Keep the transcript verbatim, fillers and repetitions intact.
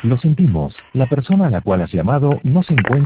Lo sentimos, la persona a la cual has llamado no se encuentra